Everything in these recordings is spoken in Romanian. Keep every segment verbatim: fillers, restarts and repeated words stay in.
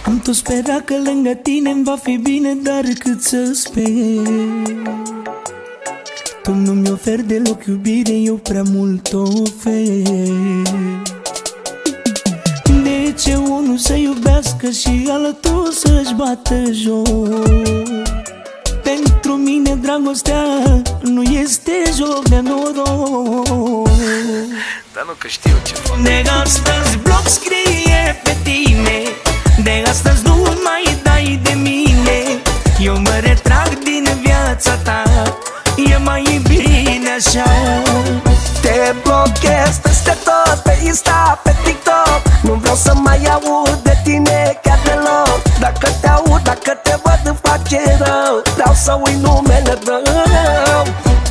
Am tot sperat că lângă tine-mi va fi bine, dar cât să sper. Tu nu-mi oferi deloc iubire, eu prea mult ofer. De ce unul să iubească și altul să-și bată joc? Pentru mine dragostea nu este joc de noroc. Dar nu că știu ce fac. De astăzi bloc scrie pe tine, de astăzi nu mai dai de mine. Eu mă retrag din viața ta, e mai bine așa. Te blochez peste tot, pe Insta, pe TikTok. Nu vreau să mai aud de tine chiar deloc. Dacă te aud, dacă te văd îmi face rău. Vreau să uit numele tău.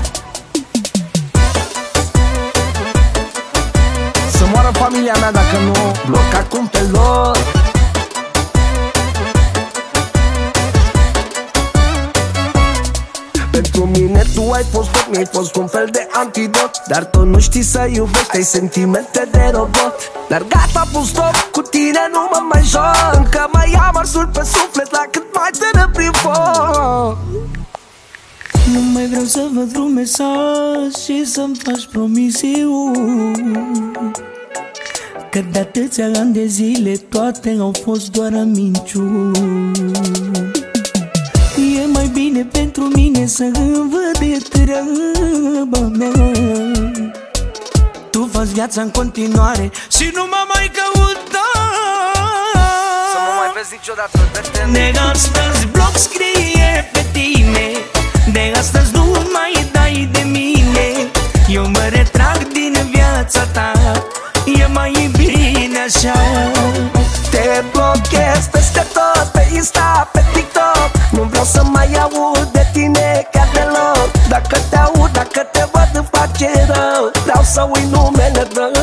Să moară familia mea dacă nu bloc acum pe loc. Pentru mine tu ai fost tot, mi-ai fost un fel de antidot. Dar tot nu știi să iubești, ai sentimente de robot. Dar gata, pun stop, cu tine nu mă mai joc. Încă mai am arsul pe suflet la cât mai tână prin foc. Nu mai vreau să văd vreun mesaj și să-mi faci promisiuni, că de atâția ani de zile toate au fost doar minciuni. E mai bine pentru mine să îmi văd de treaba mea. Tu faci viața în continuare și nu mă mai căuta. Să nu mai vezi niciodată de tine. De astăzi bloc scrie pe tine, de astăzi nu mai dai de mine. Eu mă retrag din viața ta, e mai bine așa. Te blochez peste tot, pe Insta, pe TikTok. Nu vreau să mai aud de tine chiar deloc. Dacă te aud, dacă te văd îmi face rău. Vreau să uit numele tău.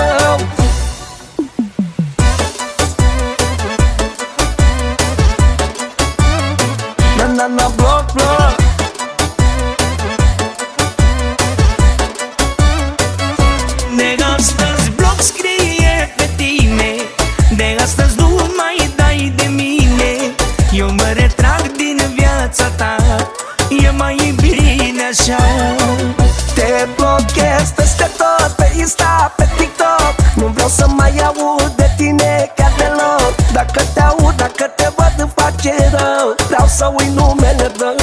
Na na na bloc, bloc. De astăzi bloc scrie pe tine, de astăzi nu mai dai de mine. Eu mă retrag din viața ta, e mai bine așa. Te blochez peste tot, pe Insta, pe TikTok. Nu vreau să mai aud de tine chiar deloc. Dacă te aud, dacă te văd îmi face rău. Vreau să uit numele tău.